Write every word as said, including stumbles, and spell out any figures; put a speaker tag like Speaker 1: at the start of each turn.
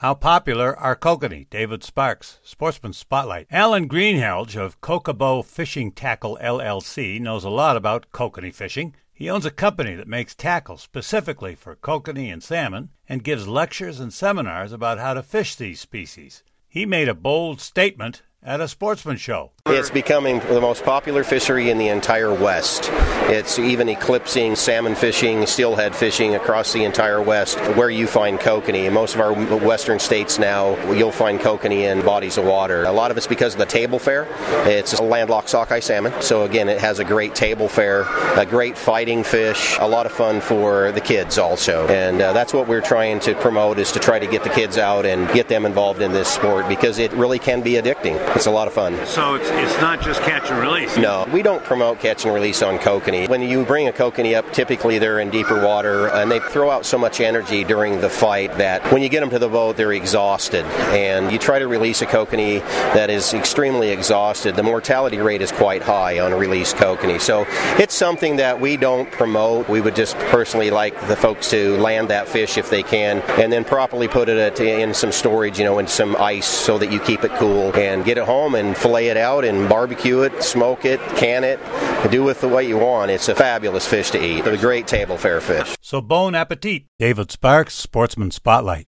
Speaker 1: How popular are kokanee? David Sparks, Sportsman Spotlight. Alan Greenhalgh of Kokobo Fishing Tackle L L C knows a lot about kokanee fishing. He owns a company that makes tackle specifically for kokanee and salmon and gives lectures and seminars about how to fish these species. He made a bold statement at a sportsman show.
Speaker 2: It's becoming the most popular fishery in the entire West. It's even eclipsing salmon fishing, steelhead fishing across the entire West, where you find kokanee. In most of our western states now, you'll find kokanee in bodies of water. A lot of it's because of the table fare. It's a landlocked sockeye salmon, so again, it has a great table fare, a great fighting fish, a lot of fun for the kids also. And uh, that's what we're trying to promote, is to try to get the kids out and get them involved in this sport, because it really can be addicting. It's a lot of fun.
Speaker 3: So it's it's not just catch and release?
Speaker 2: No, we don't promote catch and release on kokanee. When you bring a kokanee up, typically they're in deeper water, and they throw out so much energy during the fight that when you get them to the boat, they're exhausted. And you try to release a kokanee that is extremely exhausted, the mortality rate is quite high on a released kokanee. So it's something that we don't promote. We would just personally like the folks to land that fish if they can, and then properly put it in some storage, you know, in some ice so that you keep it cool, and get it home and fillet it out and barbecue it, smoke it, can it, do with the way you want. It's a fabulous fish to eat. It's a great table fare fish.
Speaker 1: So bon appetit. David Sparks, Sportsman Spotlight.